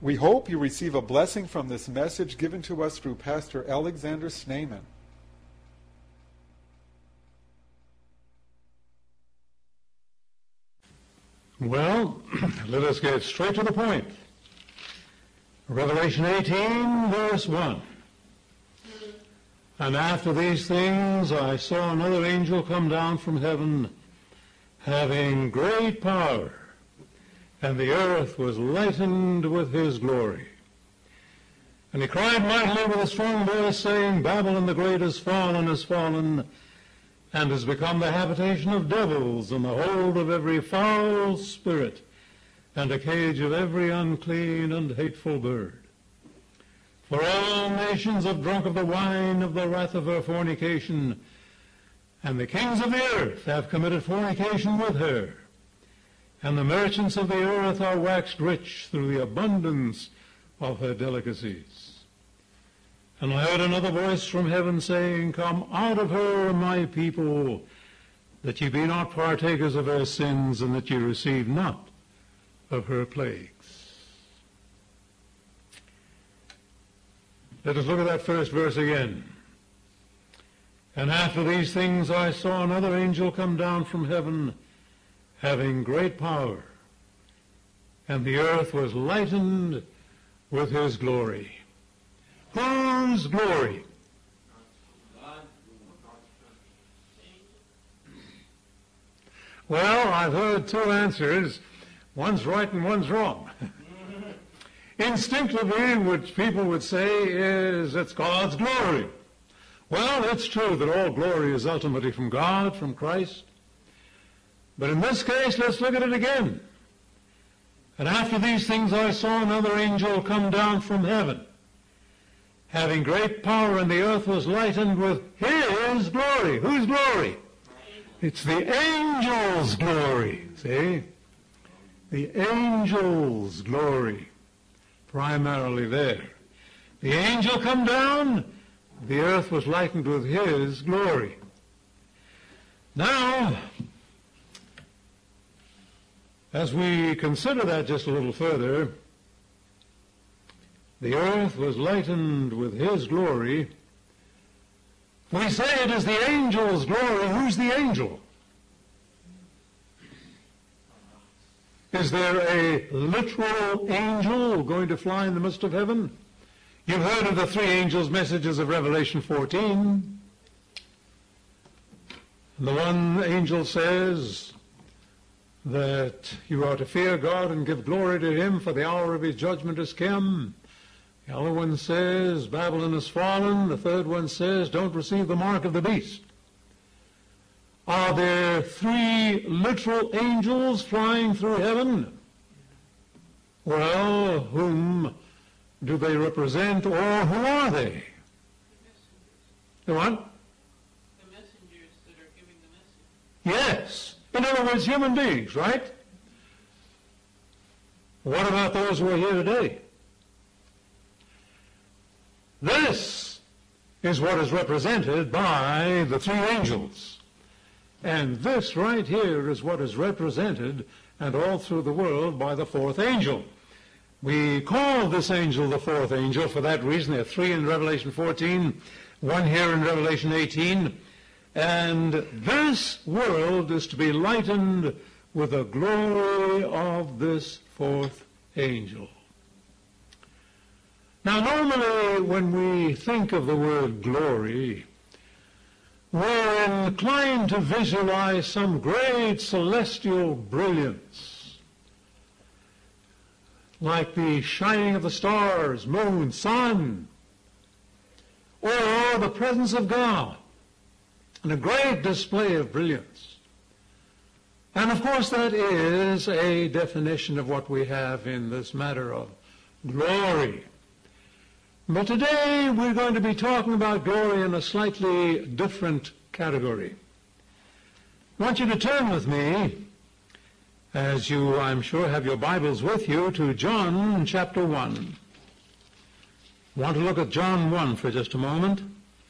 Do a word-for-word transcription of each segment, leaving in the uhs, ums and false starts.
We hope you receive a blessing from this message given to us through Pastor Alexander Schneemann. Well, let us get straight to the point. Revelation eighteen, verse one. And after these things I saw another angel come down from heaven, having great power, and the earth was lightened with his glory. And he cried mightily with a strong voice, saying, Babylon the great is fallen, is fallen, and has become the habitation of devils, and the hold of every foul spirit, and a cage of every unclean and hateful bird. For all nations have drunk of the wine of the wrath of her fornication, and the kings of the earth have committed fornication with her. And the merchants of the earth are waxed rich through the abundance of her delicacies. And I heard another voice from heaven saying, Come out of her, my people, that ye be not partakers of her sins, and that ye receive not of her plagues. Let us look at that first verse again. And after these things I saw another angel come down from heaven, having great power, and the earth was lightened with his glory. Whose glory? Well, I've heard two answers. One's right and one's wrong. Instinctively, what people would say is it's God's glory. Well, it's true that all glory is ultimately from God, from Christ. But in this case, let's look at it again. And after these things I saw another angel come down from heaven, having great power, and the earth was lightened with his glory. Whose glory? It's the angel's glory. See? The angel's glory. Primarily there. The angel come down, the earth was lightened with his glory. Now, as we consider that just a little further, the earth was lightened with his glory. We say it is the angel's glory. Who's the angel? Is there a literal angel going to fly in the midst of heaven? You've heard of the three angels' messages of Revelation fourteen. And the one angel says that you are to fear God and give glory to him, for the hour of his judgment is come. The other one says, Babylon is fallen. The third one says, don't receive the mark of the beast. Are there three literal angels flying through heaven? Well, whom do they represent, or who are they? The what? The messengers that are giving the message. Yes. In other words, human beings, right? What about those who are here today? This is what is represented by the three angels. And this right here is what is represented, and all through the world, by the fourth angel. We call this angel the fourth angel for that reason. There are three in Revelation fourteen, one here in Revelation eighteen. And this world is to be lightened with the glory of this fourth angel. Now, normally when we think of the word glory, we're inclined to visualize some great celestial brilliance, like the shining of the stars, moon, sun, or the presence of God, and a great display of brilliance. And of course that is a definition of what we have in this matter of glory. But today we're going to be talking about glory in a slightly different category. I want you to turn with me, as you, I'm sure, have your Bibles with you, to John chapter one. I want to look at John one for just a moment.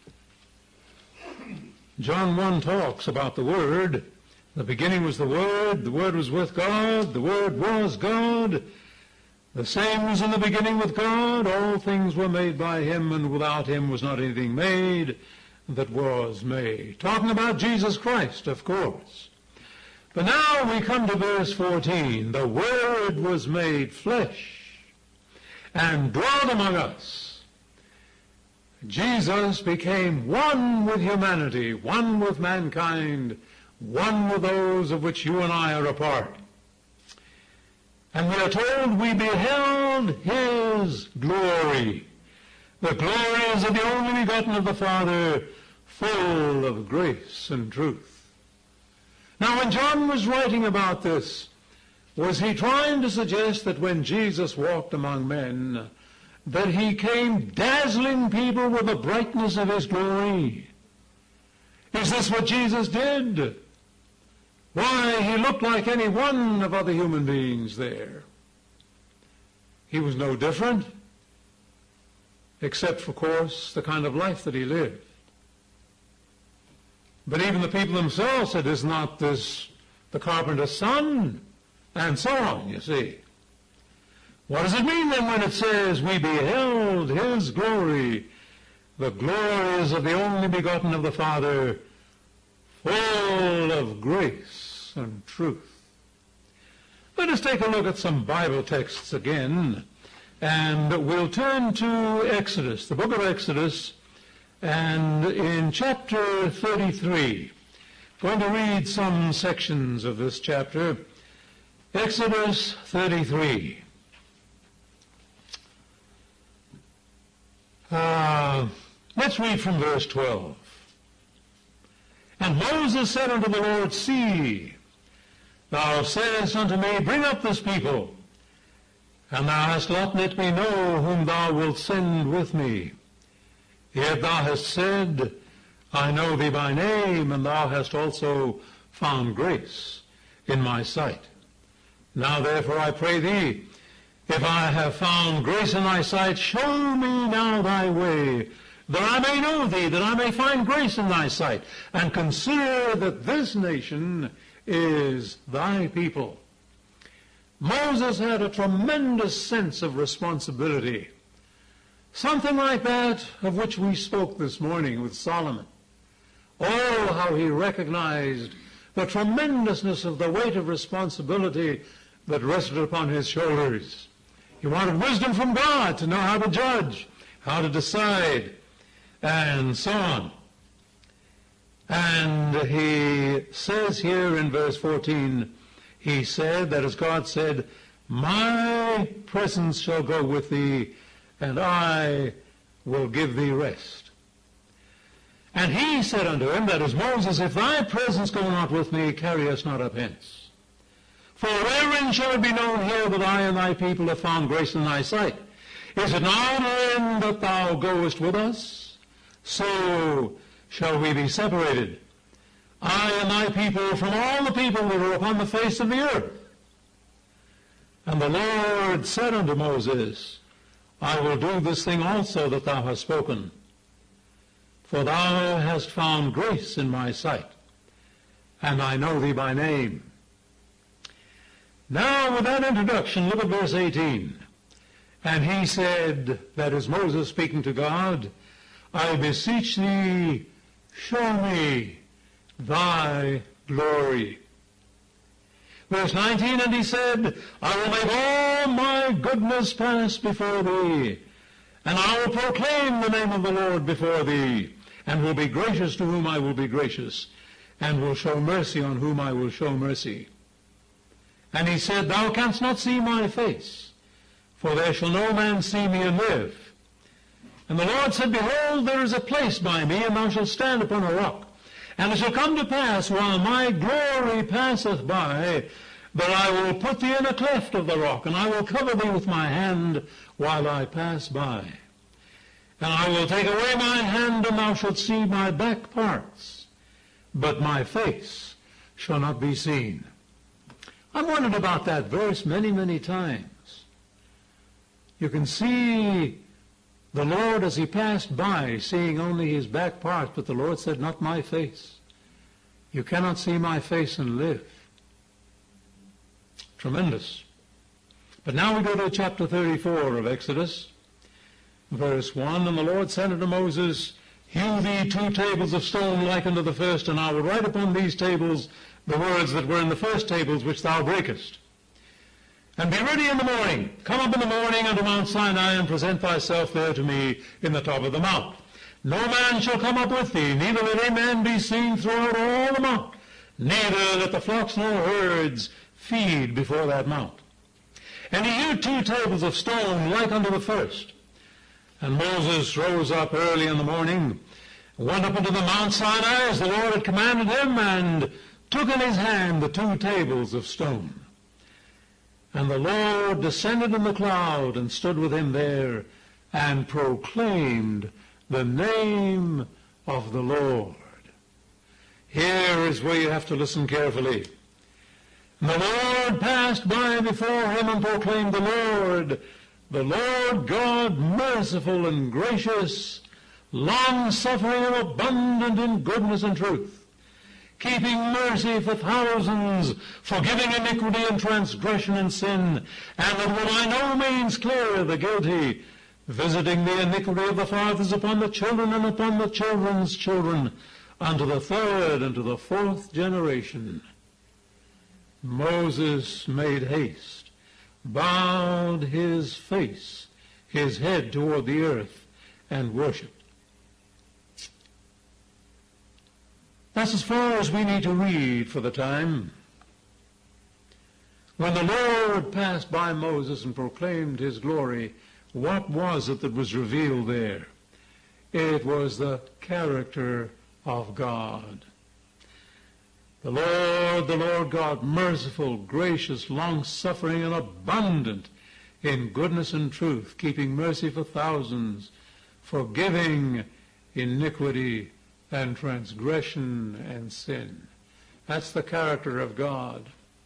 John one talks about the Word. In the beginning was the Word, the Word was with God, the Word was God, The same was in the beginning with God. All things were made by him, and without him was not anything made that was made. Talking about Jesus Christ, of course. But now we come to verse fourteen. The Word was made flesh and dwelt among us. Jesus became one with humanity, one with mankind, one with those of which you and I are a part. And we are told we beheld his glory. The glory is of the only begotten of the Father, full of grace and truth. Now, when John was writing about this, was he trying to suggest that when Jesus walked among men, that he came dazzling people with the brightness of his glory? Is this what Jesus did? Why, he looked like any one of other human beings there. He was no different, except, of course, the kind of life that he lived. But even the people themselves said, is not this the carpenter's son? And so on, you see. What does it mean then when it says, we beheld his glory? The glories of the only begotten of the Father, full of grace and truth. Let us take a look at some Bible texts again, and we'll turn to Exodus, the book of Exodus, and in chapter thirty-three, I'm going to read some sections of this chapter. Exodus thirty-three. Uh, let's read from verse twelve. And Moses said unto the Lord, See, thou sayest unto me, Bring up this people, and thou hast not let me know whom thou wilt send with me. Yet thou hast said, I know thee by name, and thou hast also found grace in my sight. Now therefore I pray thee, if I have found grace in thy sight, show me now thy way, that I may know thee, that I may find grace in thy sight, and consider that this nation is thy people. Moses had a tremendous sense of responsibility, something like that of which we spoke this morning with Solomon. Oh, how he recognized the tremendousness of the weight of responsibility that rested upon his shoulders. He wanted wisdom from God to know how to judge, how to decide, and so on. And he says here in verse fourteen, he said that as God said, My presence shall go with thee, and I will give thee rest. And he said unto him, that is Moses, If thy presence go not with me, carry us not up hence. For wherein shall it be known here that I and thy people have found grace in thy sight? Is it not then that thou goest with us? So shall we be separated, I and thy people, from all the people that are upon the face of the earth. And the Lord said unto Moses, I will do this thing also that thou hast spoken, for thou hast found grace in my sight, and I know thee by name. Now, with that introduction, look at verse eighteen. And he said, that is Moses speaking to God, I beseech thee, show me thy glory. Verse nineteen, and he said, I will make all my goodness pass before thee, and I will proclaim the name of the Lord before thee, and will be gracious to whom I will be gracious, and will show mercy on whom I will show mercy. And he said, Thou canst not see my face, for there shall no man see me and live. And the Lord said, Behold, there is a place by me, and thou shalt stand upon a rock. And it shall come to pass, while my glory passeth by, that I will put thee in a cleft of the rock, and I will cover thee with my hand while I pass by. And I will take away mine hand, and thou shalt see my back parts, but my face shall not be seen. I've wondered about that verse many, many times. You can see the Lord as he passed by, seeing only his back parts, but the Lord said, Not my face. You cannot see my face and live. Tremendous. But now we go to chapter thirty-four of Exodus, verse one. And the Lord said unto Moses, Hew thee two tables of stone like unto the first, and I will write upon these tables the words that were in the first tables which thou breakest. And be ready in the morning. Come up in the morning unto Mount Sinai, and present thyself there to me in the top of the mount. No man shall come up with thee, neither let any man be seen throughout all the mount, neither let the flocks nor herds feed before that mount. And he hewed two tables of stone like unto the first. And Moses rose up early in the morning, went up unto the Mount Sinai as the Lord had commanded him, and took in his hand the two tables of stone. And the Lord descended in the cloud, and stood with him there, and proclaimed the name of the Lord. Here is where you have to listen carefully. And the Lord passed by before him, and proclaimed, the Lord, the Lord God, merciful and gracious, long-suffering and abundant in goodness and truth, keeping mercy for thousands, forgiving iniquity and transgression and sin, and that will by no means clear the guilty, visiting the iniquity of the fathers upon the children and upon the children's children, unto the third and to the fourth generation. Moses made haste, bowed his face, his head toward the earth, and worshipped. That's as far as we need to read for the time. When the Lord passed by Moses and proclaimed his glory, what was it that was revealed there? It was the character of God. The Lord, the Lord God, merciful, gracious, long-suffering, and abundant in goodness and truth, keeping mercy for thousands, forgiving iniquity and transgression and sin. That's the character of God.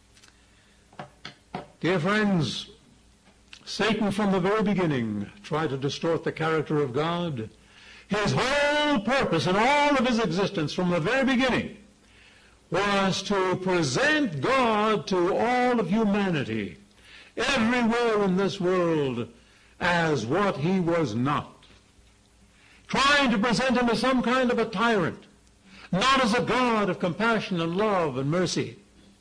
Dear friends, Satan from the very beginning tried to distort the character of God. His whole purpose and all of his existence from the very beginning was to present God to all of humanity, everywhere in this world, as what he was not. Trying to present him as some kind of a tyrant, not as a God of compassion and love and mercy.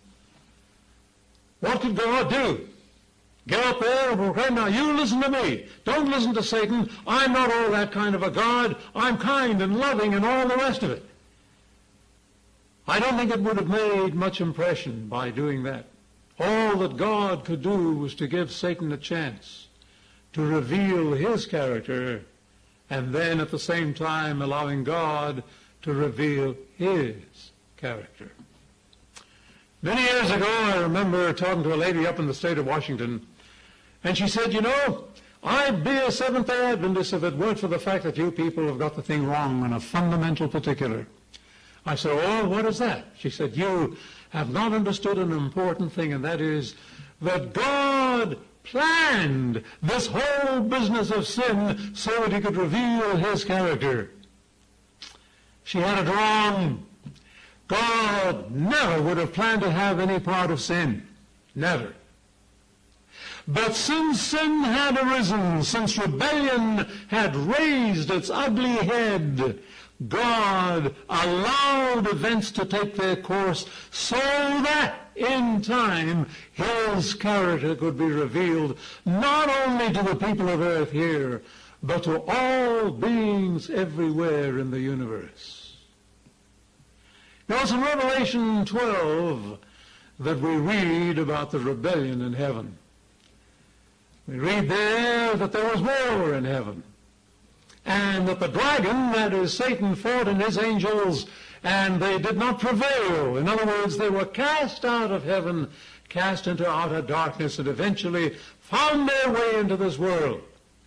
What could God do? Get up there and proclaim, now you listen to me. Don't listen to Satan. I'm not all that kind of a God. I'm kind and loving and all the rest of it. I don't think it would have made much impression by doing that. All that God could do was to give Satan a chance to reveal his character, and then at the same time allowing God to reveal his character. Many years ago, I remember talking to a lady up in the state of Washington, and she said, you know, I'd be a Seventh-day Adventist if it weren't for the fact that you people have got the thing wrong on a fundamental particular. I said, oh, what is that? She said, you have not understood an important thing, and that is that God planned this whole business of sin so that he could reveal his character. She had it wrong. God never would have planned to have any part of sin. Never. But since sin had arisen, since rebellion had raised its ugly head, God allowed events to take their course so that in time his character could be revealed not only to the people of earth here, but to all beings everywhere in the universe. Now it's in Revelation twelve that we read about the rebellion in heaven. We read there that there was war in heaven, and that the dragon, that is Satan, fought and his angels, and they did not prevail. In other words, they were cast out of heaven, cast into outer darkness, and eventually found their way into this world.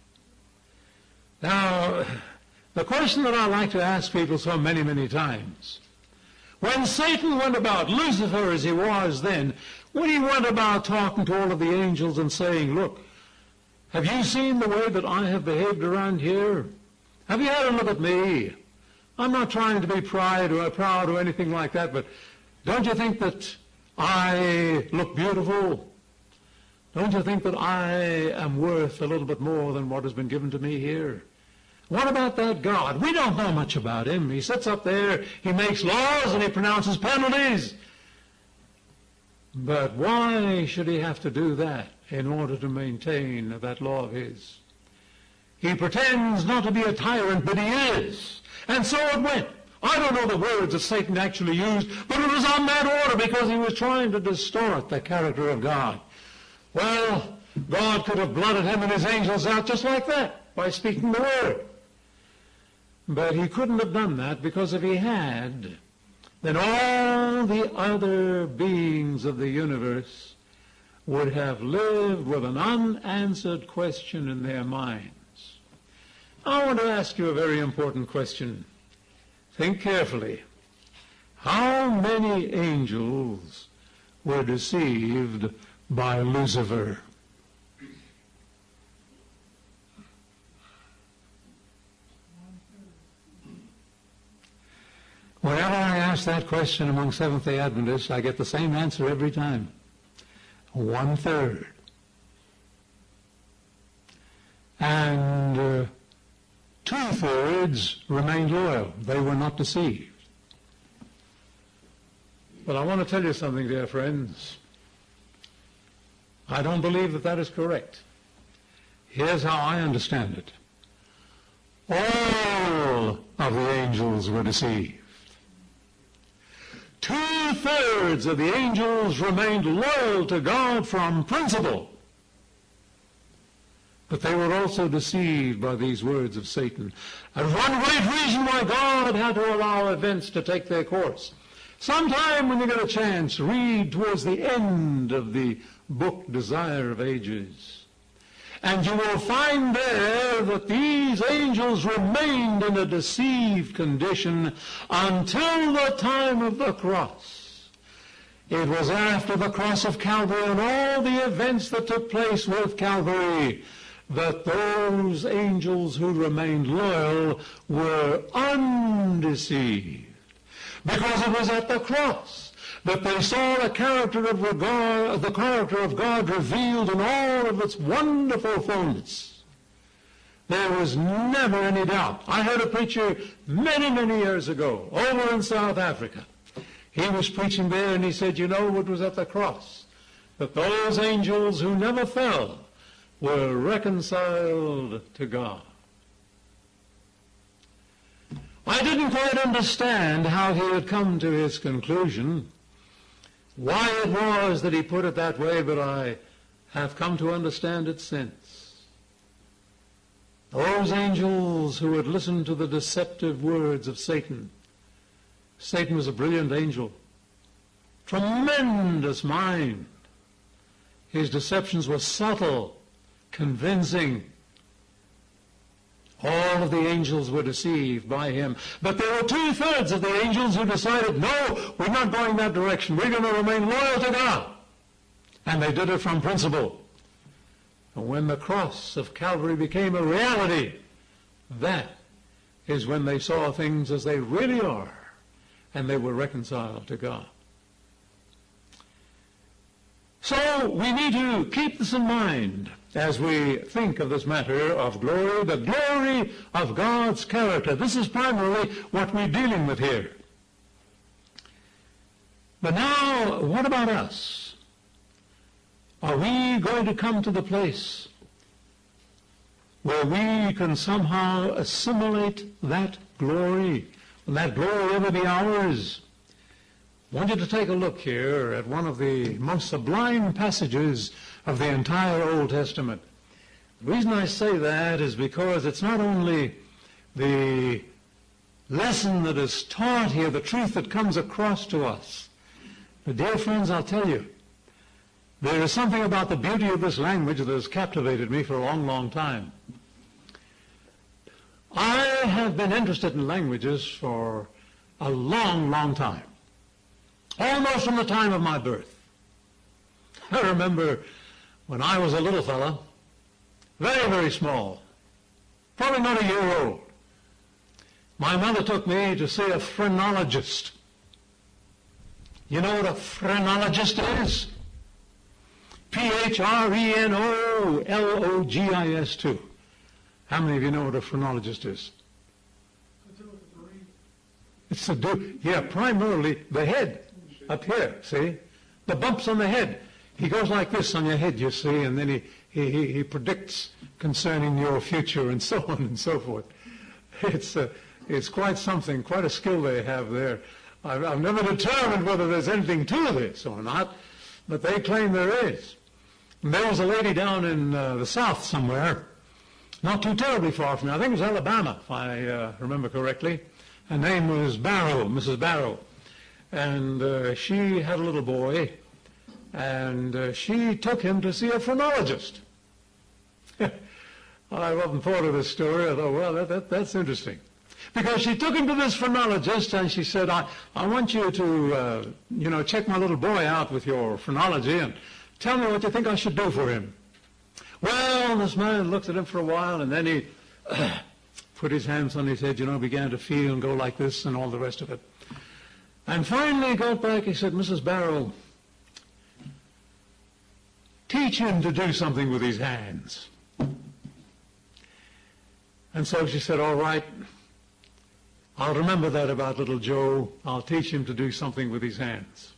Now, the question that I like to ask people so many, many times, when Satan went about, Lucifer as he was then, when he went about talking to all of the angels and saying, look, have you seen the way that I have behaved around here? Have you had a look at me? I'm not trying to be proud or proud or anything like that, but don't you think that I look beautiful? Don't you think that I am worth a little bit more than what has been given to me here? What about that God? We don't know much about him. He sits up there, he makes laws, and he pronounces penalties. But why should he have to do that in order to maintain that law of his? He pretends not to be a tyrant, but he is. And so it went. I don't know the words that Satan actually used, but it was on that order because he was trying to distort the character of God. Well, God could have blotted him and his angels out just like that by speaking the word. But he couldn't have done that, because if he had, then all the other beings of the universe would have lived with an unanswered question in their minds. I want to ask you a very important question. Think carefully. How many angels were deceived by Lucifer? Whenever I ask that question among Seventh-day Adventists, I get the same answer every time. One-third. And uh, two-thirds remained loyal. They were not deceived. But I want to tell you something, dear friends. I don't believe that that is correct. Here's how I understand it. All of the angels were deceived. Two-thirds of the angels remained loyal to God from principle. But they were also deceived by these words of Satan. And one great reason why God had to allow events to take their course. Sometime when you get a chance, read towards the end of the book Desire of Ages. And you will find there that these angels remained in a deceived condition until the time of the cross. It was after the cross of Calvary and all the events that took place with Calvary that those angels who remained loyal were undeceived. Because it was at the cross that they saw the character of God, the character of God revealed in all of its wonderful fullness. There was never any doubt. I heard a preacher many, many years ago over in South Africa. He was preaching there and he said, you know, it was at the cross that those angels who never fell were reconciled to God. I didn't quite understand how he had come to his conclusion, why it was that he put it that way, but I have come to understand it since. Those angels who had listened to the deceptive words of Satan. Satan was a brilliant angel, tremendous mind. His deceptions were subtle, convincing. All of the angels were deceived by him. But there were two-thirds of the angels who decided, no, we're not going that direction. We're going to remain loyal to God. And they did it from principle. And when the cross of Calvary became a reality, that is when they saw things as they really are, and they were reconciled to God. So we need to keep this in mind as we think of this matter of glory, the glory of God's character. This is primarily what we're dealing with here. But now, what about us? Are we going to come to the place where we can somehow assimilate that glory, and that glory ever be ours? I want you to take a look here at one of the most sublime passages of the entire Old Testament. The reason I say that is because it's not only the lesson that is taught here, the truth that comes across to us. But dear friends, I'll tell you, there is something about the beauty of this language that has captivated me for a long, long time. I have been interested in languages for a long, long time. Almost from the time of my birth. I remember when I was a little fella, very, very small, probably not a year old, my mother took me to see a phrenologist. You know what a phrenologist is? P H R E N O L O G I S too. How many of you know what a phrenologist is? It's to do, yeah, primarily the head up here, see? The bumps on the head. He goes like this on your head, you see, and then he, he, he, he predicts concerning your future and so on and so forth. It's, uh, it's quite something, quite a skill they have there. I've, I've never determined whether there's anything to this or not, but they claim there is. And there was a lady down in uh, the south somewhere, not too terribly far from me. I think it was Alabama, if I uh, remember correctly. Her name was Barrow, Missus Barrow. And uh, she had a little boy, and uh, she took him to see a phrenologist. I often thought of this story. I thought, well, that, that, that's interesting. Because she took him to this phrenologist, and she said, I, I want you to, uh, you know, check my little boy out with your phrenology and tell me what you think I should do for him. Well, this man looked at him for a while, and then he uh, put his hands on his head, you know, began to feel and go like this and all the rest of it. And finally he got back, he said, Missus Barrow, teach him to do something with his hands. And so she said, all right, I'll remember that about little Joe. I'll teach him to do something with his hands.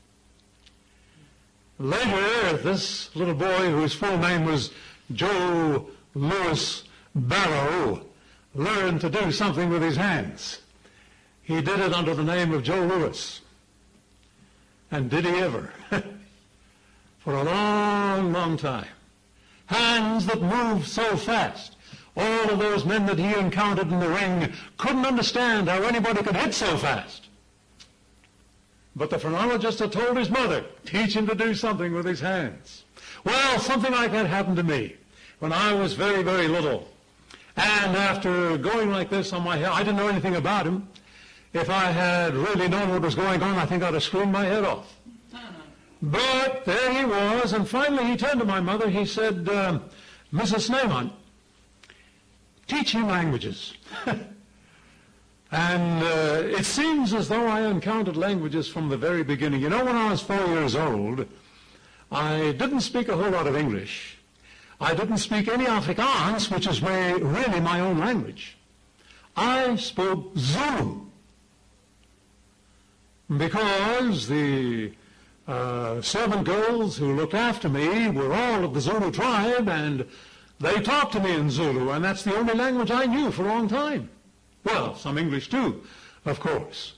Later, this little boy, whose full name was Joe Louis Barrow, learned to do something with his hands. He did it under the name of Joe Louis. And did he ever? For a long, long time. Hands that moved so fast. All of those men that he encountered in the ring couldn't understand how anybody could hit so fast. But the phrenologist had told his mother, teach him to do something with his hands. Well, something like that happened to me when I was very, very little. And after going like this on my head, I didn't know anything about him. If I had really known what was going on, I think I'd have screamed my head off. But there he was, and finally he turned to my mother. He said, uh, Missus Sneyman, teach him languages. And uh, it seems as though I encountered languages from the very beginning. You know, when I was four years old, I didn't speak a whole lot of English. I didn't speak any Afrikaans, which is my, really my own language. I spoke Zulu. Because the uh, servant girls who looked after me were all of the Zulu tribe, and they talked to me in Zulu, and that's the only language I knew for a long time. Well, some English too, of course.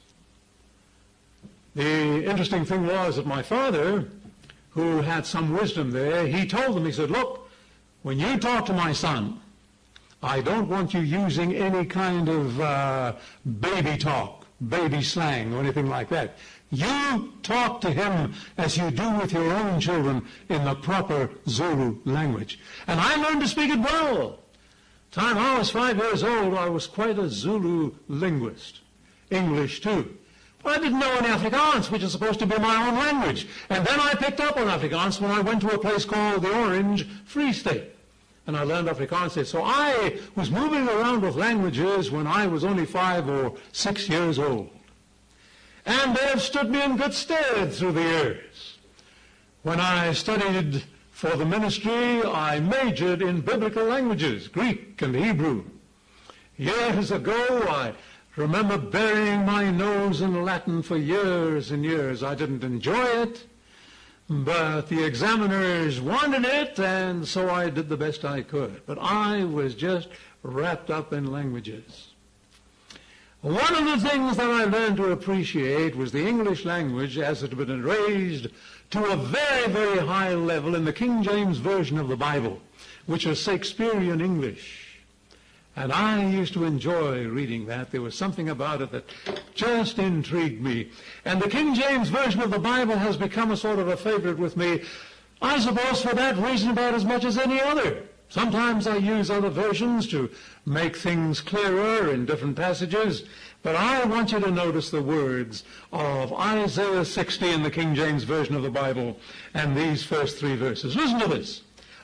The interesting thing was that my father, who had some wisdom there, he told them, he said, look, when you talk to my son, I don't want you using any kind of uh, baby talk, baby slang, or anything like that. You talk to him as you do with your own children in the proper Zulu language. And I learned to speak it well. Time I was five years old, I was quite a Zulu linguist. English, too. But I didn't know any Afrikaans, which is supposed to be my own language. And then I picked up on Afrikaans when I went to a place called the Orange Free State. And I learned Afrikaans there. So I was moving around with languages when I was only five or six years old. And they have stood me in good stead through the years. When I studied for the ministry, I majored in biblical languages, Greek and Hebrew. Years ago, I remember burying my nose in Latin for years and years. I didn't enjoy it, but the examiners wanted it, and so I did the best I could. But I was just wrapped up in languages. One of the things that I learned to appreciate was the English language as it had been raised to a very, very high level in the King James Version of the Bible, which is Shakespearean English. And I used to enjoy reading that. There was something about it that just intrigued me. And the King James Version of the Bible has become a sort of a favorite with me, I suppose for that reason about as much as any other. Sometimes I use other versions to make things clearer in different passages, but I want you to notice the words of Isaiah sixty in the King James Version of the Bible and these first three verses. Listen to this.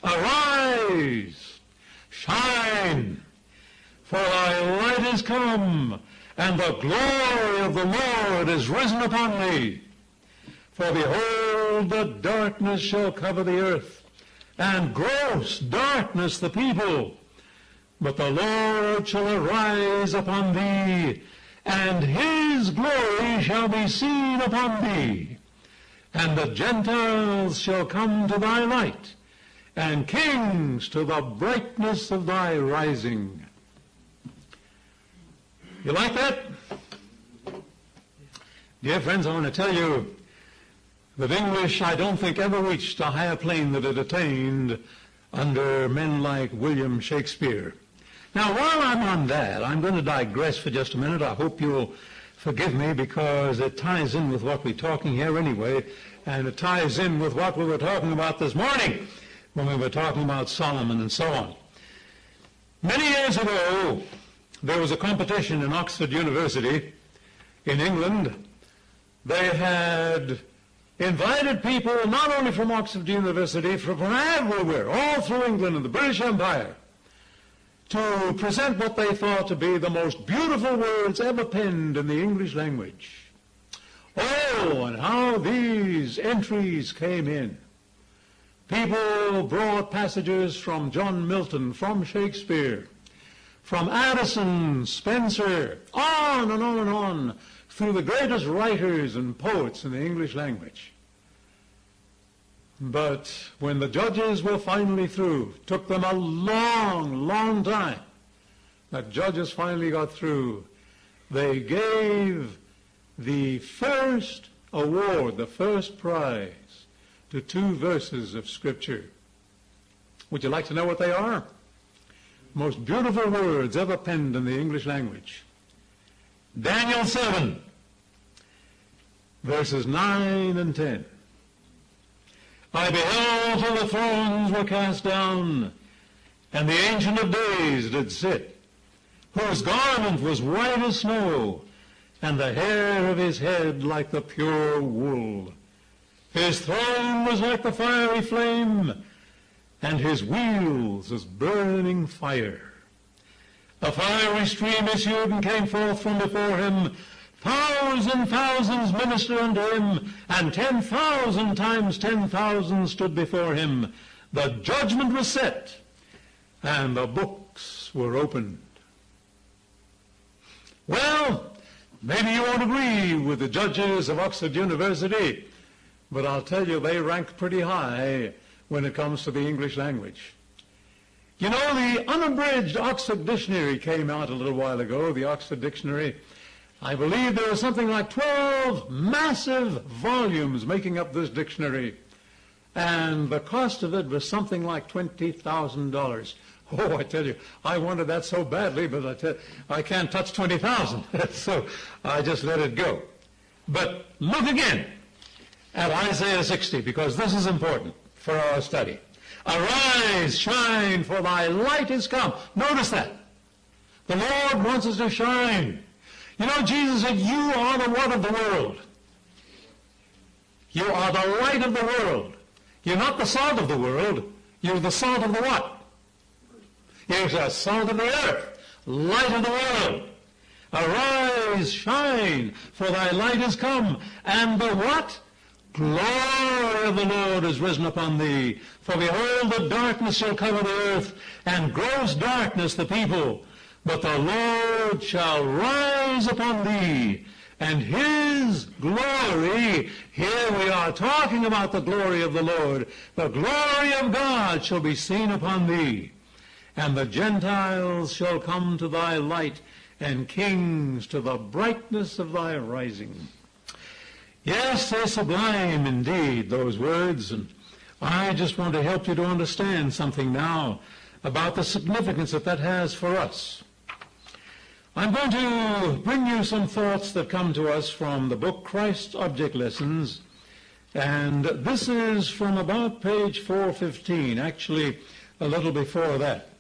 Arise, shine, for thy light is come, and the glory of the Lord is risen upon thee. For behold, the darkness shall cover the earth, and gross darkness the people. But the Lord shall arise upon thee, and his glory shall be seen upon thee. And the Gentiles shall come to thy light, and kings to the brightness of thy rising. You like that? Dear friends, I want to tell you that English, I don't think, ever reached a higher plane that it attained under men like William Shakespeare. Now, while I'm on that, I'm going to digress for just a minute. I hope you'll forgive me, because it ties in with what we're talking here anyway, and it ties in with what we were talking about this morning when we were talking about Solomon and so on. Many years ago, there was a competition in Oxford University in England. They had invited people not only from Oxford University, from everywhere, all through England and the British Empire, to present what they thought to be the most beautiful words ever penned in the English language. Oh, and how these entries came in. People brought passages from John Milton, from Shakespeare, from Addison, Spencer, on and on and on, through the greatest writers and poets in the English language. But when the judges were finally through, it took them a long, long time, that judges finally got through, they gave the first award, the first prize, to two verses of Scripture. Would you like to know what they are? Most beautiful words ever penned in the English language. Daniel seven, verses nine and ten. I beheld till the thrones were cast down, and the Ancient of Days did sit, whose garment was white as snow, and the hair of his head like the pure wool. His throne was like the fiery flame, and his wheels as burning fire. A fiery stream issued and came forth from before him. Thousand thousands ministered unto him, and ten thousand times ten thousand stood before him. The judgment was set, and the books were opened. Well, maybe you won't agree with the judges of Oxford University, but I'll tell you they rank pretty high when it comes to the English language. You know, the unabridged Oxford Dictionary came out a little while ago, the Oxford Dictionary. I believe there was something like twelve massive volumes making up this dictionary, and the cost of it was something like twenty thousand dollars. Oh, I tell you, I wanted that so badly, but I, tell, I can't touch twenty thousand dollars, so I just let it go. But look again at Isaiah sixty, because this is important for our study. Arise, shine, for thy light is come. Notice that. The Lord wants us to shine. You know, Jesus said, you are the what of the world. You are the light of the world. You're not the salt of the world. You're the salt of the what? You're the salt of the earth, light of the world. Arise, shine, for thy light is come, and the what? Glory of the Lord is risen upon thee. For behold, the darkness shall cover the earth, and gross darkness the people. But the Lord shall rise upon thee, and his glory, here we are talking about the glory of the Lord, the glory of God shall be seen upon thee. And the Gentiles shall come to thy light, and kings to the brightness of thy rising. Yes, they're sublime indeed, those words, and I just want to help you to understand something now about the significance that that has for us. I'm going to bring you some thoughts that come to us from the book Christ's Object Lessons, and this is from about page four fifteen, actually a little before that.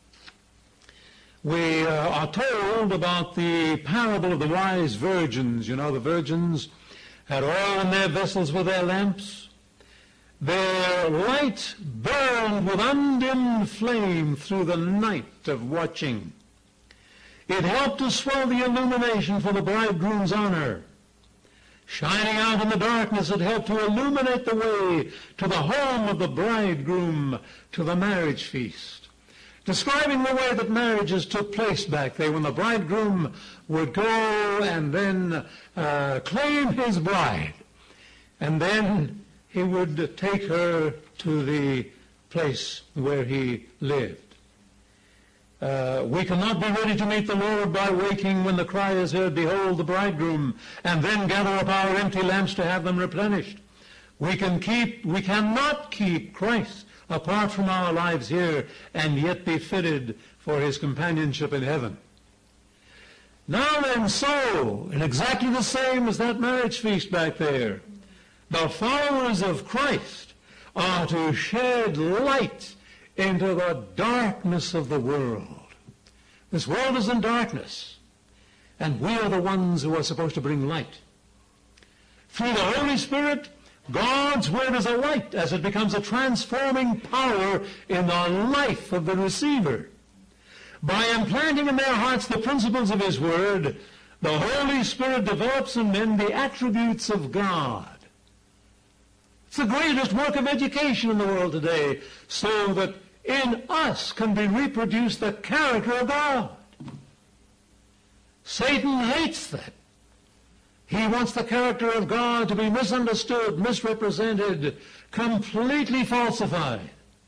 We uh, are told about the parable of the wise virgins. You know, the virgins had oil in their vessels with their lamps. Their light burned with undimmed flame through the night of watching. It helped to swell the illumination for the bridegroom's honor. shining out in the darkness that helped to illuminate the way to the home of the bridegroom, to the marriage feast. Describing the way that marriages took place back there when the bridegroom would go and then uh, claim his bride. And then he would take her to the place where he lived. Uh, we cannot be ready to meet the Lord by waking when the cry is heard, "Behold the bridegroom," and then gather up our empty lamps to have them replenished. We can keep, we cannot keep Christ apart from our lives here and yet be fitted for his companionship in heaven. Now then, so, in exactly the same as that marriage feast back there, the followers of Christ are to shed light into the darkness of the world. This world is in darkness, and we are the ones who are supposed to bring light. Through the Holy Spirit, God's Word is a light as it becomes a transforming power in the life of the receiver. By implanting in their hearts the principles of his Word, the Holy Spirit develops in men the attributes of God. It's the greatest work of education in the world today, so that in us can be reproduced the character of God. Satan hates that. He wants the character of God to be misunderstood, misrepresented, completely falsified.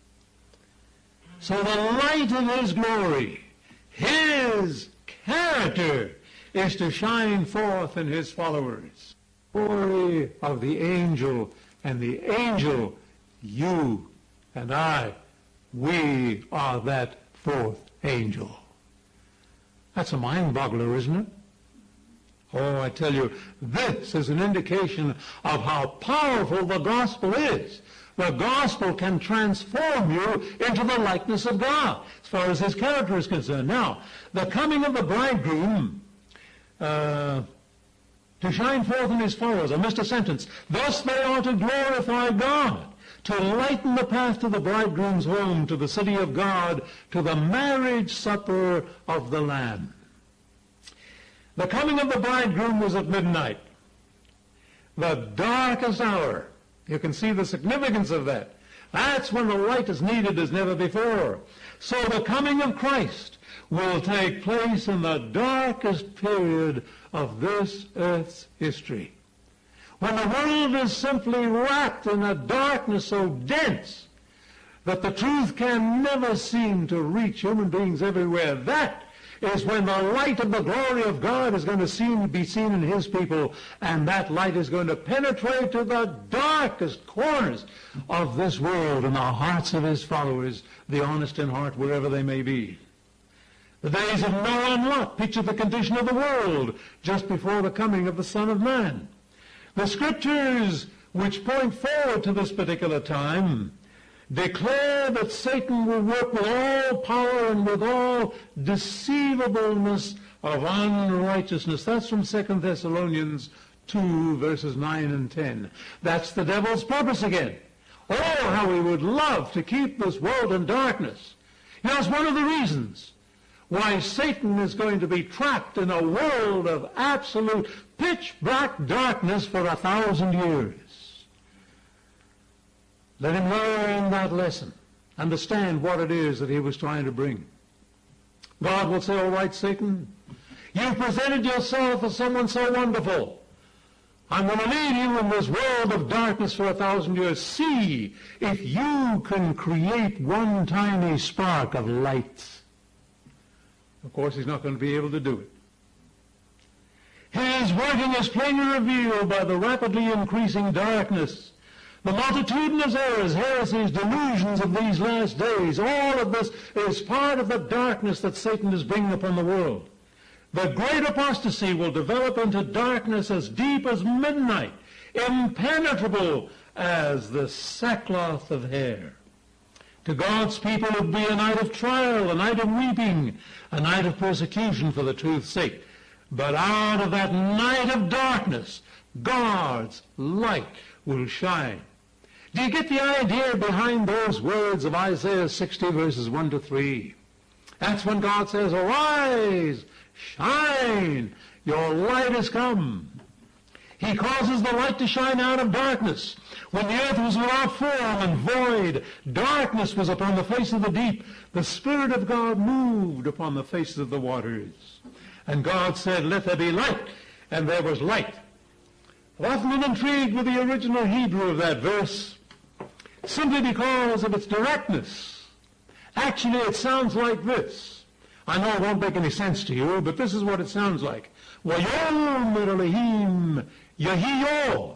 So the light of his glory, his character, is to shine forth in his followers. Glory of the angel, and the angel, you and I, we are that fourth angel. That's a mind-boggler, isn't it? Oh, I tell you, this is an indication of how powerful the gospel is. The gospel can transform you into the likeness of God, as far as his character is concerned. Now, the coming of the bridegroom, uh, to shine forth in his followers. I missed a sentence. Thus they are to glorify God, to lighten the path to the bridegroom's home, to the city of God, to the marriage supper of the Lamb. The coming of the bridegroom was at midnight, the darkest hour. You can see the significance of that. That's when the light is needed as never before. So the coming of Christ will take place in the darkest period of this earth's history, when the world is simply wrapped in a darkness so dense that the truth can never seem to reach human beings everywhere. That is when the light of the glory of God is going to seem, be seen in his people, and that light is going to penetrate to the darkest corners of this world in the hearts of his followers, the honest in heart, wherever they may be. The days of Noah and Lot picture the condition of the world just before the coming of the Son of Man. The Scriptures, which point forward to this particular time, declare that Satan will work with all power and with all deceivableness of unrighteousness. That's from Second Thessalonians two, verses nine and ten. That's the devil's purpose again. Oh, how he would love to keep this world in darkness. You know, it's one of the reasons why Satan is going to be trapped in a world of absolute pitch-black darkness for a thousand years. Let him learn that lesson. Understand what it is that he was trying to bring. God will say, all right, Satan, you've presented yourself as someone so wonderful. I'm going to lead you in this world of darkness for a thousand years. See if you can create one tiny spark of light. Of course, he's not going to be able to do it. His working is plainly revealed by the rapidly increasing darkness, the multitudinous errors, heresies, delusions of these last days. All of this is part of the darkness that Satan is bringing upon the world. The great apostasy will develop into darkness as deep as midnight, impenetrable as the sackcloth of hair. To God's people it will be a night of trial, a night of weeping, a night of persecution for the truth's sake. But out of that night of darkness, God's light will shine. Do you get the idea behind those words of Isaiah sixty, verses one to three? That's when God says, arise, shine, your light has come. He causes the light to shine out of darkness. When the earth was without form and void, darkness was upon the face of the deep. The Spirit of God moved upon the faces of the waters. And God said, "Let there be light," and there was light. I've often been intrigued with the original Hebrew of that verse, simply because of its directness. Actually, it sounds like this. I know it won't make any sense to you, but this is what it sounds like. Vayom Elohim Yehiyor.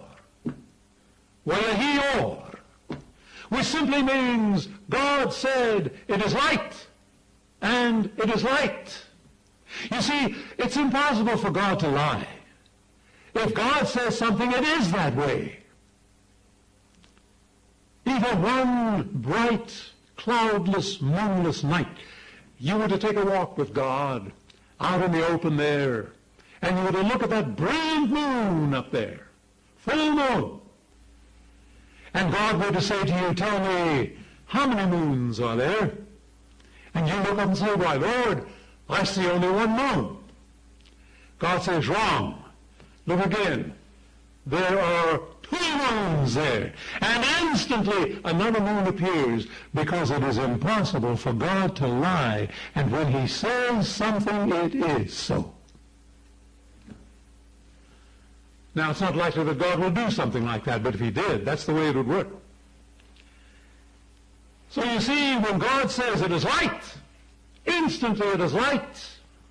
Yehiyor. Which simply means God said, "It is light," and it is light. You see, it's impossible for God to lie. If God says something, it is that way. Even one bright, cloudless, moonless night, you were to take a walk with God out in the open there, and you were to look at that brilliant moon up there, full moon. And God were to say to you, "Tell me, how many moons are there?" And you look up and say, "Why, Lord, I see only one moon." God says, "Wrong. Look again. There are two moons there." And instantly another moon appears, because it is impossible for God to lie. And when he says something, it is so. Now, it's not likely that God will do something like that, but if he did, that's the way it would work. So you see, when God says it is light, instantly it is light.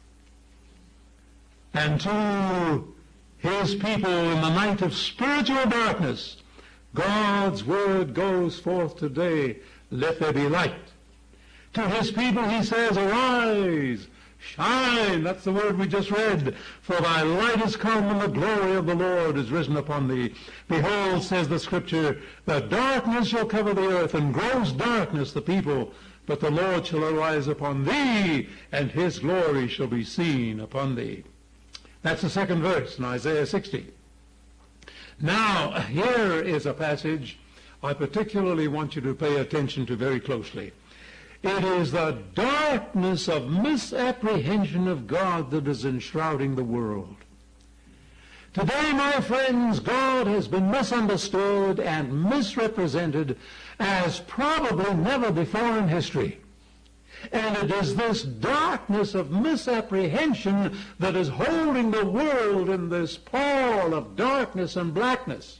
And to his people in the night of spiritual darkness, God's word goes forth today, "Let there be light." To his people he says, "Arise, shine." That's the word we just read. "For thy light is come, and the glory of the Lord is risen upon thee. Behold," says the Scripture, "the darkness shall cover the earth, and gross darkness the people. But the Lord shall arise upon thee, and his glory shall be seen upon thee." That's the second verse in Isaiah sixty. Now, here is a passage I particularly want you to pay attention to very closely. It is the darkness of misapprehension of God that is enshrouding the world. Today, my friends, God has been misunderstood and misrepresented as probably never before in history. And it is this darkness of misapprehension that is holding the world in this pall of darkness and blackness.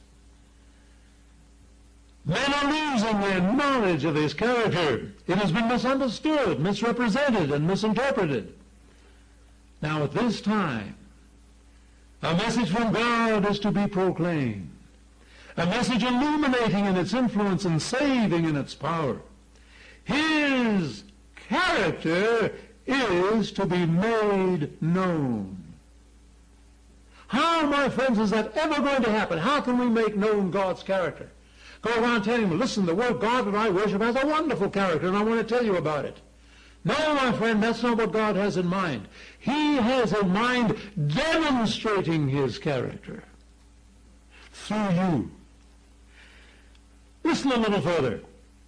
Men are losing their knowledge of his character. It has been misunderstood, misrepresented, and misinterpreted. Now at this time, a message from God is to be proclaimed. A message illuminating in its influence and saving in its power. His character is to be made known. How, my friends, is that ever going to happen? How can we make known God's character? Go around telling them, "Listen, the word God that I worship has a wonderful character, and I want to tell you about it." No, my friend, that's not what God has in mind. He has in mind demonstrating his character through you. Listen a little further.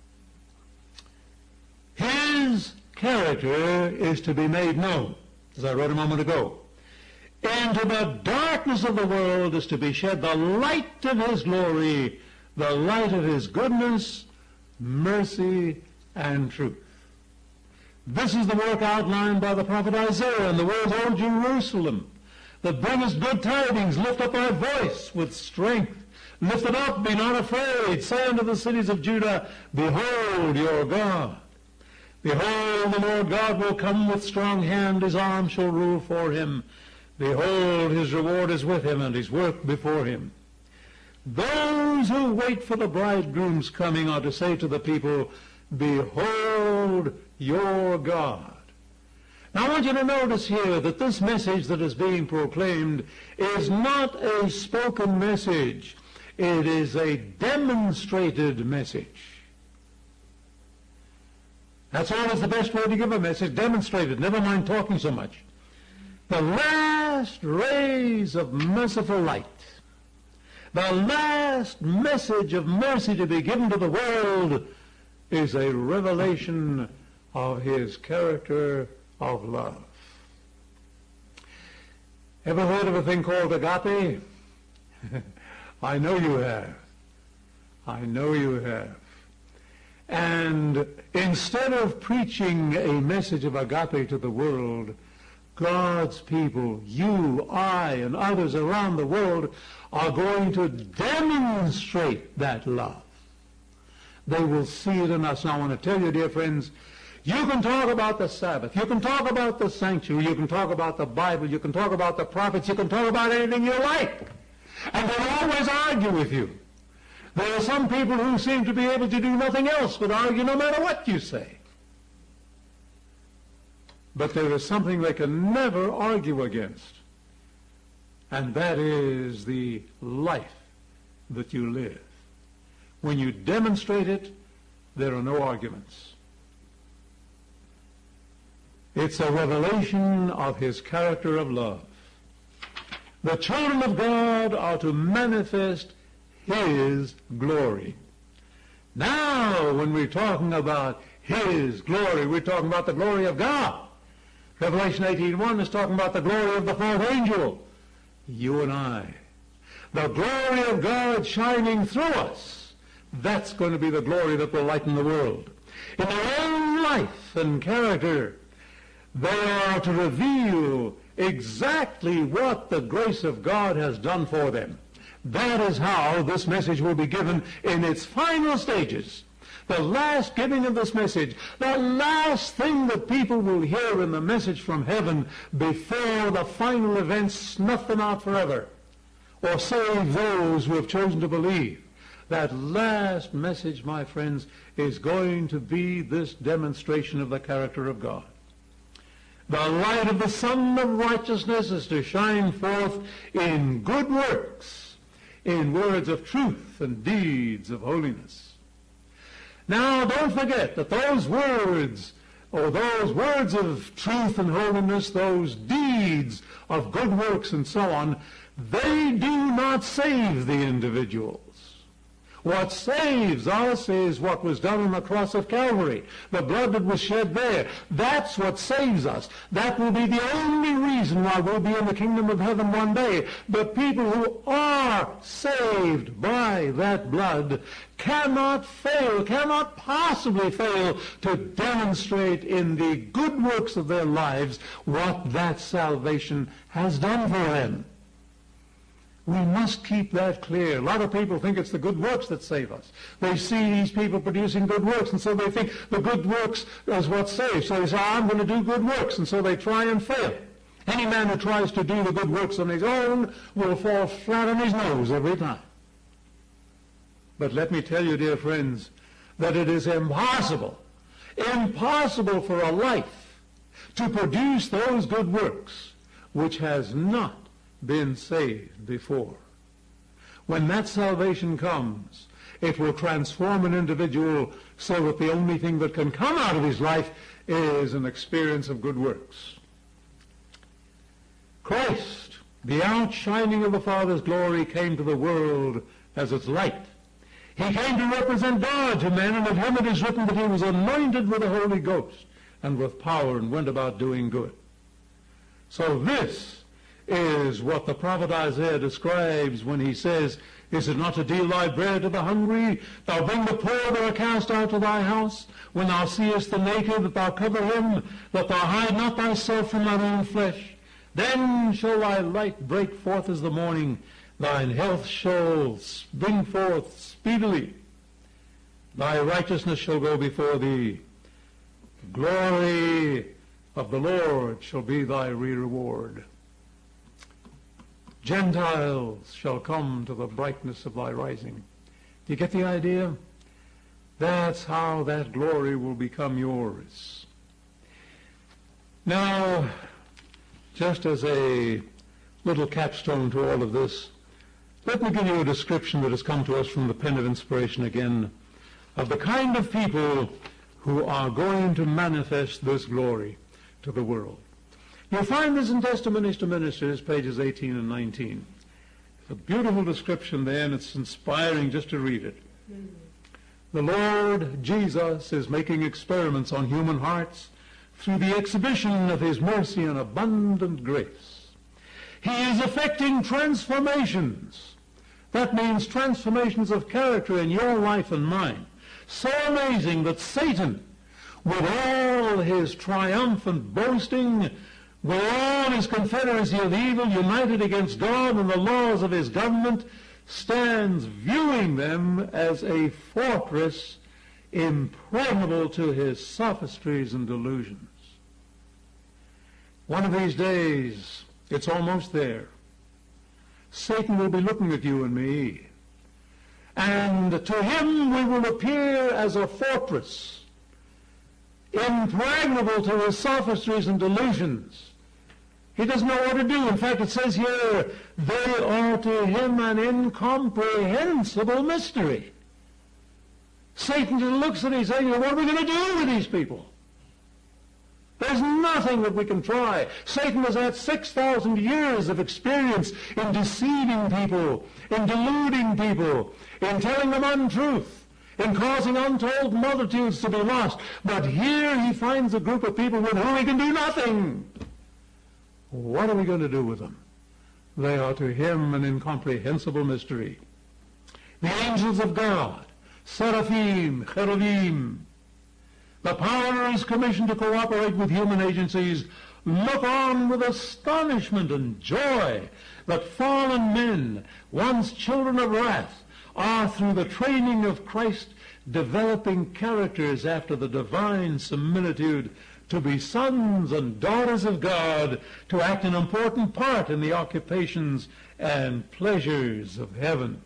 His character is to be made known, as I read a moment ago. Into the darkness of the world is to be shed the light of his glory, the light of his goodness, mercy, and truth. This is the work outlined by the prophet Isaiah in the words, "O Jerusalem, that bringest good tidings, lift up thy voice with strength. Lift it up, be not afraid. Say unto the cities of Judah, Behold your God. Behold, the Lord God will come with strong hand, his arm shall rule for him. Behold, his reward is with him, and his work before him." Those who wait for the bridegroom's coming are to say to the people, "Behold your God." Now I want you to notice here that this message that is being proclaimed is not a spoken message. It is a demonstrated message. That's always the best way to give a message, demonstrated. Never mind talking so much. The last rays of merciful light, the last message of mercy to be given to the world, is a revelation of his character of love. Ever heard of a thing called agape? I know you have. I know you have. And instead of preaching a message of agape to the world, God's people, you, I, and others around the world are going to demonstrate that love. They will see it in us. And I want to tell you, dear friends, you can talk about the Sabbath, you can talk about the sanctuary, you can talk about the Bible, you can talk about the prophets, you can talk about anything you like. And they'll always argue with you. There are some people who seem to be able to do nothing else but argue no matter what you say. But there is something they can never argue against, and that is the life that you live. When you demonstrate it, there are no arguments. It's a revelation of his character of love. The children of God are to manifest his glory. Now, when we're talking about his glory, we're talking about the glory of God. Revelation eighteen one is talking about the glory of the fourth angel, you and I. The glory of God shining through us, that's going to be the glory that will lighten the world. In their own life and character, they are to reveal exactly what the grace of God has done for them. That is how this message will be given in its final stages. The last giving of this message, the last thing that people will hear in the message from heaven before the final events snuff them out forever, or save those who have chosen to believe. That last message, my friends, is going to be this demonstration of the character of God. The light of the Sun of Righteousness is to shine forth in good works, in words of truth and deeds of holiness. Now, don't forget that those words, or those words of truth and holiness, those deeds of good works and so on, they do not save the individuals. What saves us is what was done on the cross of Calvary, the blood that was shed there. That's what saves us. That will be the only reason why we'll be in the kingdom of heaven one day. But people who are saved by that blood cannot fail, cannot possibly fail to demonstrate in the good works of their lives what that salvation has done for them. We must keep that clear. A lot of people think it's the good works that save us. They see these people producing good works, and so they think the good works is what saves. So they say, I'm going to do good works, and so they try and fail. Any man who tries to do the good works on his own will fall flat on his nose every time. But let me tell you, dear friends, that it is impossible, impossible for a life to produce those good works which has not been saved before. When that salvation comes, it will transform an individual so that the only thing that can come out of his life is an experience of good works. Christ, the outshining of the Father's glory, came to the world as its light. He came to represent God to men, and of him it is written that he was anointed with the Holy Ghost and with power and went about doing good. So this is what the prophet Isaiah describes when he says, is it not to deal thy bread to the hungry? Thou bring the poor that are cast out to thy house. When thou seest the naked, that thou cover him, that thou hide not thyself from thine own flesh. Then shall thy light break forth as the morning. Thine health shall spring forth speedily. Thy righteousness shall go before thee. The glory of the Lord shall be thy reward. Gentiles shall come to the brightness of thy rising. Do you get the idea? That's how that glory will become yours. Now, just as a little capstone to all of this, let me give you a description that has come to us from the pen of inspiration again, of the kind of people who are going to manifest this glory to the world. You'll find this in Testimonies to Ministers, pages eighteen and nineteen. It's a beautiful description there, and it's inspiring just to read it. Mm-hmm. The Lord Jesus is making experiments on human hearts through the exhibition of his mercy and abundant grace. He is effecting transformations That means transformations of character in your life and mine. So amazing that Satan, with all his triumphant boasting, with all his confederacy of evil united against God and the laws of his government, stands viewing them as a fortress impregnable to his sophistries and delusions. One of these days, it's almost there, Satan will be looking at you and me, and to him we will appear as a fortress, impregnable to his sophistries and delusions. He doesn't know what to do. In fact, it says here, they are to him an incomprehensible mystery. Satan just looks at it and says, what are we going to do with these people? There's nothing that we can try. Satan has had six thousand years of experience in deceiving people, in deluding people, in telling them untruth, in causing untold multitudes to be lost. But here he finds a group of people with whom he can do nothing. What are we going to do with them? They are to him an incomprehensible mystery. The angels of God, seraphim, cherubim, the power is commissioned to cooperate with human agencies, look on with astonishment and joy that fallen men, once children of wrath, are through the training of Christ developing characters after the divine similitude to be sons and daughters of God, to act an important part in the occupations and pleasures of heaven.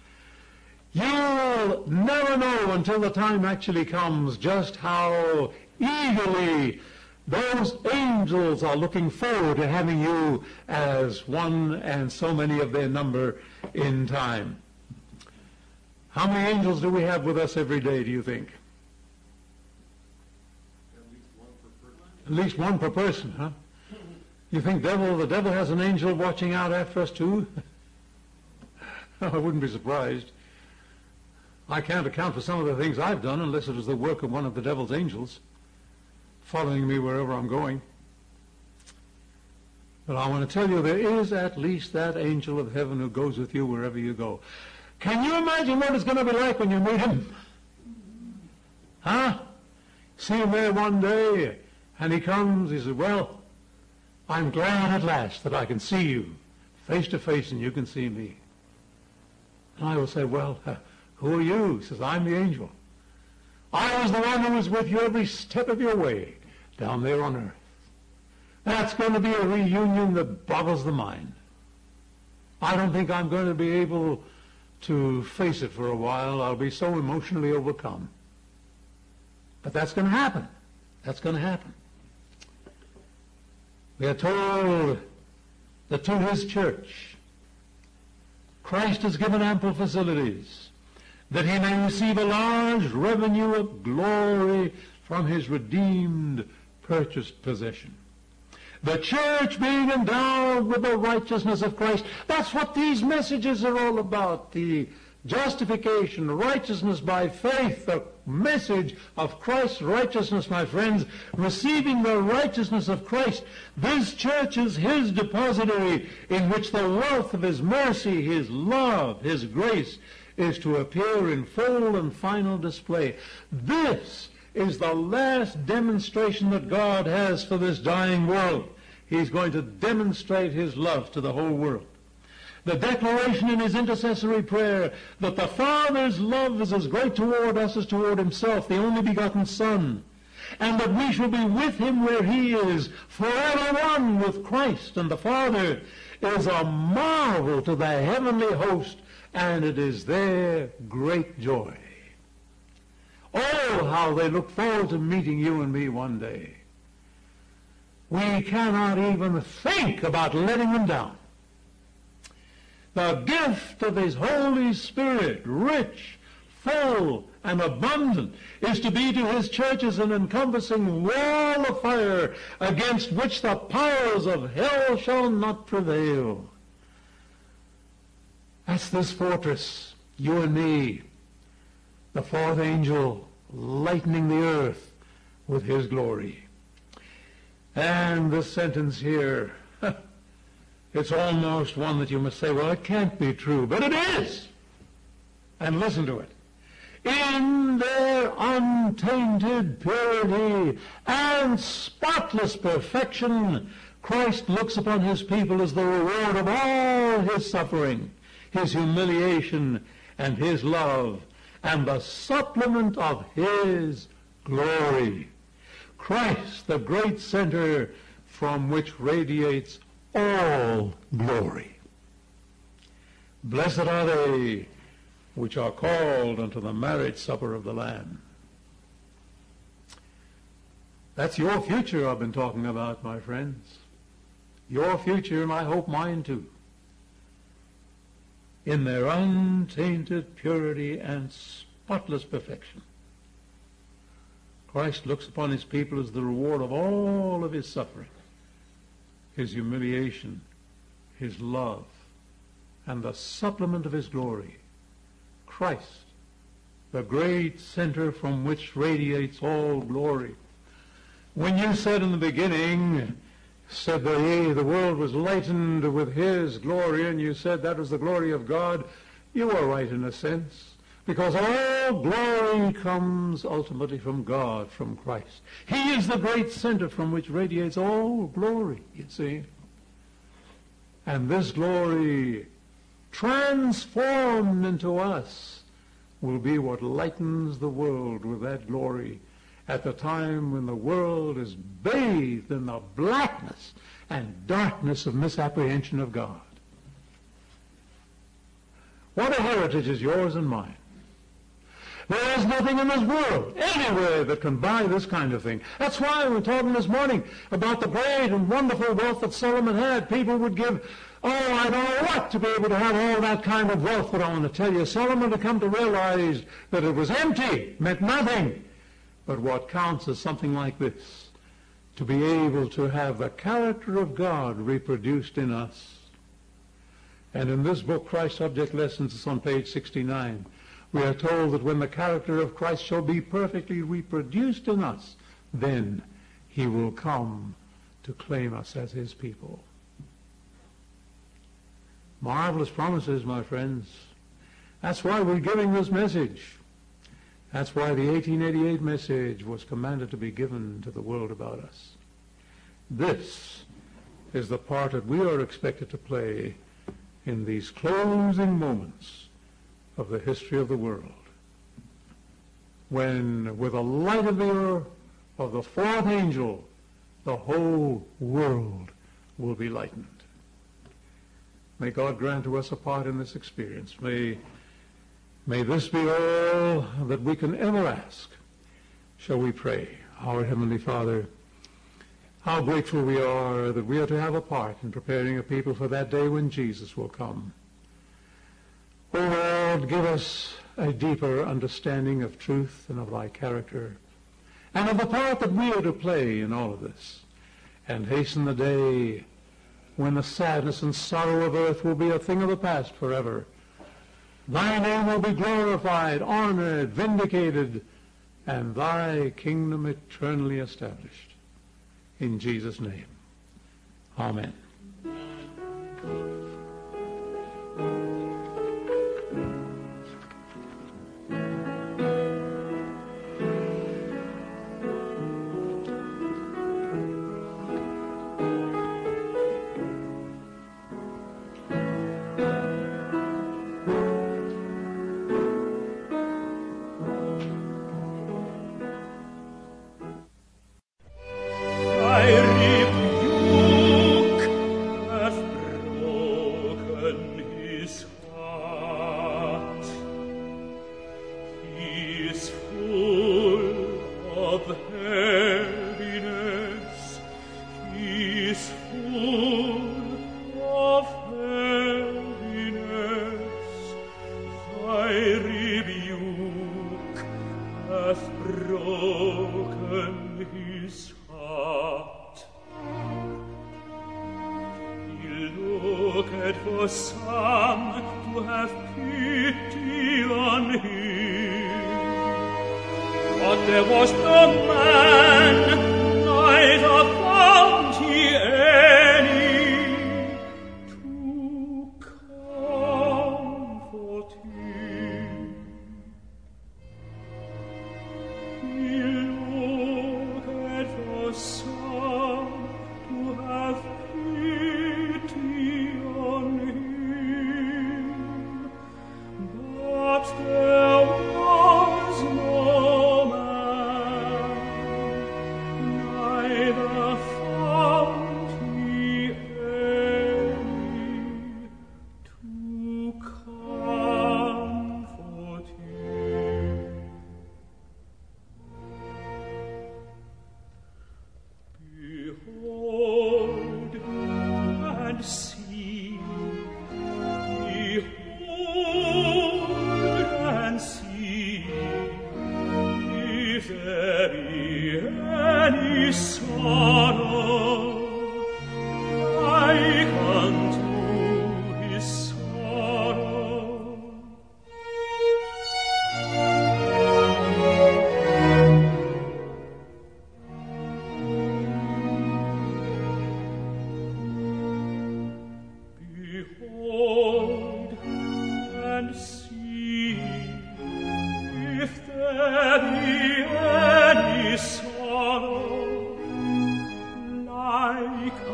You'll never know until the time actually comes just how eagerly those angels are looking forward to having you as one and so many of their number in time. How many angels do we have with us every day, do you think? At least one per person, huh? You think devil, the devil has an angel watching out after us too? I wouldn't be surprised. I can't account for some of the things I've done unless it was the work of one of the devil's angels following me wherever I'm going. But I want to tell you, there is at least that angel of heaven who goes with you wherever you go. Can you imagine what it's going to be like when you meet him? Huh? See him there one day, and he comes, he says, well, I'm glad at last that I can see you face to face and you can see me. And I will say, well, uh, who are you? He says, I'm the angel. I was the one who was with you every step of your way down there on earth. That's going to be a reunion that boggles the mind. I don't think I'm going to be able to face it for a while. I'll be so emotionally overcome. But that's going to happen. That's going to happen. We are told that to his church, Christ has given ample facilities that he may receive a large revenue of glory from his redeemed, purchased possession. The church being endowed with the righteousness of Christ. That's what these messages are all about. The justification, righteousness by faith, the message of Christ's righteousness, my friends, receiving the righteousness of Christ. This church is his depository in which the wealth of his mercy, his love, his grace is to appear in full and final display. This is the last demonstration that God has for this dying world. He's going to demonstrate his love to the whole world. The declaration in his intercessory prayer that the Father's love is as great toward us as toward himself, the only begotten Son, and that we shall be with him where he is, forever one with Christ and the Father, is a marvel to the heavenly host, and it is their great joy. Oh, how they look forward to meeting you and me one day. We cannot even think about letting them down. The gift of his Holy Spirit, rich, full, and abundant, is to be to his churches an encompassing wall of fire against which the powers of hell shall not prevail. That's this fortress, you and me, the fourth angel lightening the earth with his glory. And this sentence here, It's almost one that you must say, well, it can't be true, but it is. And listen to it. In their untainted purity and spotless perfection, Christ looks upon his people as the reward of all his suffering, his humiliation, and his love, and the supplement of his glory. Christ, the great center from which radiates all glory. Blessed are they which are called unto the marriage supper of the Lamb. That's your future I've been talking about, my friends. Your future, and I hope mine too. In their untainted purity and spotless perfection, Christ looks upon his people as the reward of all of his suffering, his humiliation, his love, and the supplement of his glory. Christ, the great center from which radiates all glory. When you said in the beginning, said that yea, the world was lightened with his glory, and you said that was the glory of God, you are right in a sense, because all glory comes ultimately from God, from Christ. He is the great center from which radiates all glory, you see. And this glory, transformed into us, will be what lightens the world with that glory at the time when the world is bathed in the blackness and darkness of misapprehension of God. What a heritage is yours and mine. There is nothing in this world, anywhere, that can buy this kind of thing. That's why we were talking this morning about the great and wonderful wealth that Solomon had. People would give, oh, I don't know what, to be able to have all that kind of wealth. But I want to tell you, Solomon had come to realize that it was empty, meant nothing. But what counts is something like this, to be able to have the character of God reproduced in us. And in this book, Christ Subject Lessons, it's on page sixty-nine, we are told that when the character of Christ shall be perfectly reproduced in us, then he will come to claim us as his people. Marvelous promises, my friends. That's why we're giving this message. That's why the eighteen eighty-eight message was commanded to be given to the world about us. This is the part that we are expected to play in these closing moments of the history of the world, when with the light of the of the fourth angel, the whole world will be lightened. May God grant to us a part in this experience. May, may this be all that we can ever ask. Shall we pray? Our Heavenly Father, how grateful we are that we are to have a part in preparing a people for that day when Jesus will come. O Lord, give us a deeper understanding of truth and of thy character, and of the part that we are to play in all of this, and hasten the day when the sadness and sorrow of earth will be a thing of the past forever. Thy name will be glorified, honored, vindicated, and thy kingdom eternally established. In Jesus' name, amen.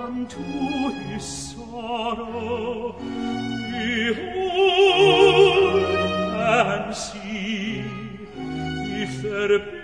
unto his sorrow, behold and see, if there be